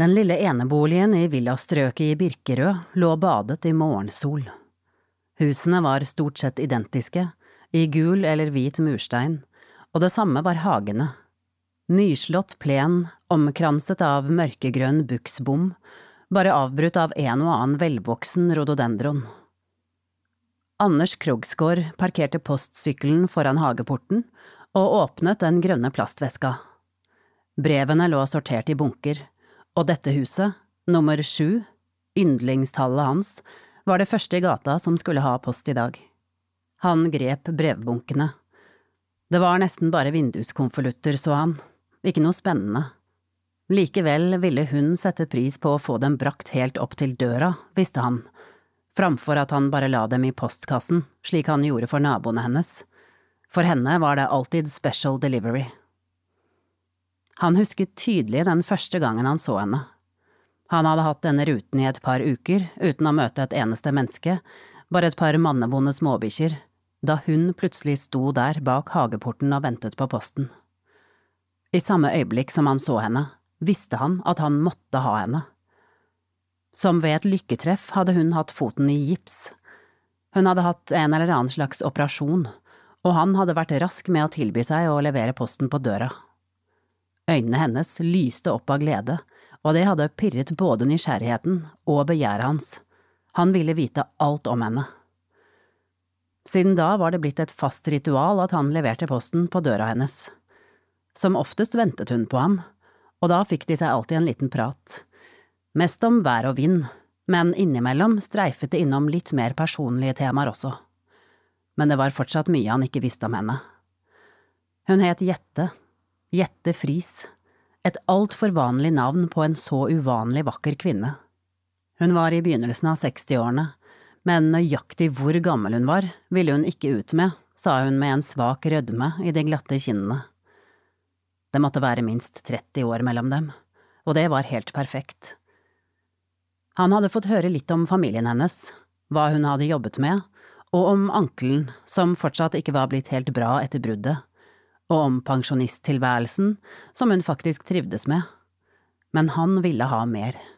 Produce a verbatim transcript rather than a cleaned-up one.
Den lille eneboligen i villastrøket i Birkerød lå badet i morgensol. Husene var stort sett identiske, i gul eller hvit murstein, og det samme var hagene. Nyslått plen, omkranset av mørkegrønn buksbom, bare avbrutt av en og annen velvoksen rhododendron. Anders Krogsgaard parkerte postsykkelen foran hageporten og åpnet den grønne plastveska. Brevene lå sortert i bunker, og dette huset, nummer sju, yndlingstallet hans, var det første i gata som skulle ha post i dag. Han grep brevbunkene. Det var nesten bare vinduskonvolutter, så han. Ikke noe spennende. Likevel ville hun sette pris på å få dem brakt helt opp til døra, visste han, framfor at han bare la dem i postkassen, slik han gjorde for naboene hennes. For henne var det alltid special delivery. Han husket tydelig den første gangen han så henne. Han hadde hatt denne ruten i et par uker, uten å møte et eneste menneske, bare et par mannevonde småbikkjer, da hun plutselig sto der bak hageporten og ventet på posten. I samme øyeblikk som han så henne, visste han at han måtte ha henne. Som ved et lykketreff hadde hun hatt foten i gips. Hun hadde hatt en eller annen slags operasjon, og han hadde vært rask med å tilby seg å levere posten på døra. Øynene hennes lyste opp av glede, og det hadde pirret både nysgjerrigheten og begjæret hans. Han ville vite alt om henne. Siden da var det blitt et fast ritual at han leverte posten på døra hennes. Som oftest ventet hun på ham, og da fikk de seg alltid en liten prat. Mest om vær og vind, men innimellom streifet det innom litt mer personlige temaer også. Men det var fortsatt mye han ikke visste om henne. Hun het Jette. Jette Friis, et alt for vanlig navn på en så uvanlig vakker kvinne. Hun var i begynnelsen av sekstiårene, men nøyaktig hvor gammel hun var, ville hun ikke ut med, sa hun med en svak rødme i de glatte kinnene. Det måtte være minst tretti år mellom dem, og det var helt perfekt. Han hadde fått høre litt om familien hennes, hva hun hadde jobbet med, og om ankelen, som fortsatt ikke var blitt helt bra etter bruddet, og om pensjonisttilværelsen, som hun faktisk trivdes med. Men han ville ha mer.